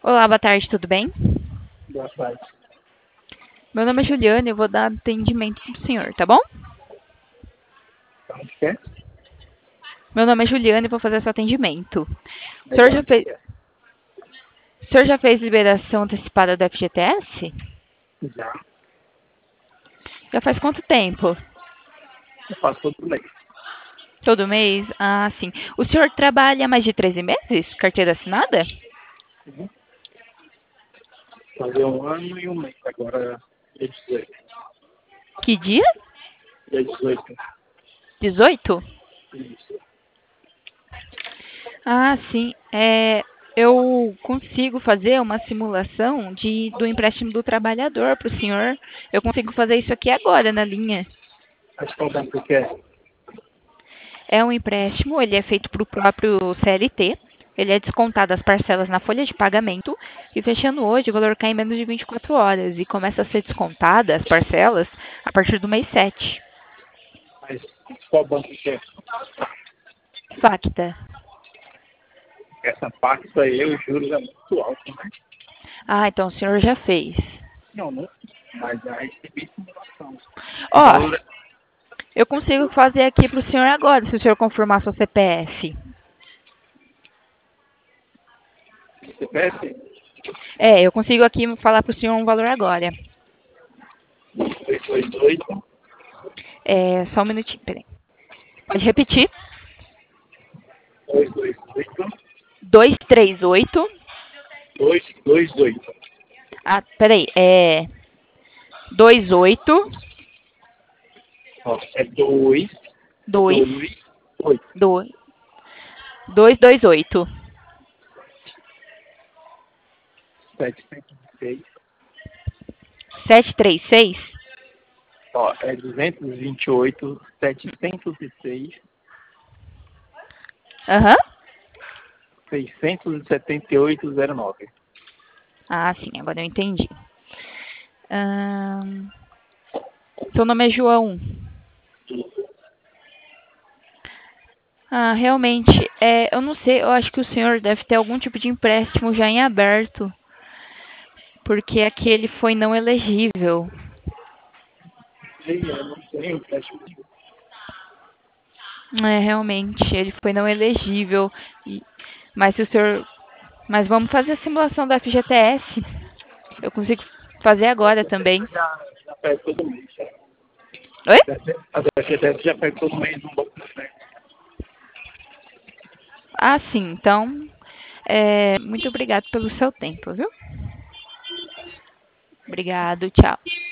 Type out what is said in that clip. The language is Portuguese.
Olá, boa tarde, tudo bem? Boa tarde. Meu nome é Juliana e eu vou dar atendimento pro senhor, tá bom? Onde quer? Meu nome é Juliana e vou fazer seu atendimento. O senhor Legal, já onde fez, quer? o senhor já fez liberação antecipada do FGTS? Já. Já faz quanto tempo? Eu faço todo mês. Todo mês? Ah, sim. O senhor trabalha há mais de 13 meses? Carteira assinada? Uhum. Fazer um ano e um mês. Agora, dia 18. Que dia? Dia 18. 18? Isso. Ah, sim. Eu consigo fazer uma simulação do empréstimo do trabalhador para o senhor. Eu consigo fazer isso aqui agora na linha. Mas qual banco que é? É um empréstimo, ele é feito para o próprio CLT. Ele é descontado as parcelas na folha de pagamento e fechando hoje o valor cai em menos de 24 horas e começa a ser descontada as parcelas a partir do mês 7. Mas qual banco que é? Facta. Essa parte aí, os juros é muito alto, né? Ah, então o senhor já fez. Não, não. Mas já recebi simulação. O Ó, valor eu consigo fazer aqui para o senhor agora, se o senhor confirmar seu CPF. é CPF Eu consigo aqui falar para o senhor um valor agora. 228 Só um minutinho, peraí. Pode repetir? 228 238. 228. Ah, peraí. 28. Ó, é 2, 2. 2, 8. 228. 706. 736? Ó, é 228, 706, Aham. 678,09. Ah, sim, agora eu entendi. Ahn, Seu nome é João. Ah, realmente, eu não sei, eu acho que o senhor deve ter algum tipo de empréstimo já em aberto, porque aquele foi não elegível. E eu não tenho empréstimo nenhum. Realmente, ele foi não elegível. e- Mas se o senhor, mas vamos fazer a simulação da FGTS. Eu consigo fazer agora também. Já pego todo mês. Já. Oi? A da FGTS já pego todo mês um banco diferente. Ah, sim. Então, muito obrigado pelo seu tempo, viu? Obrigado, tchau.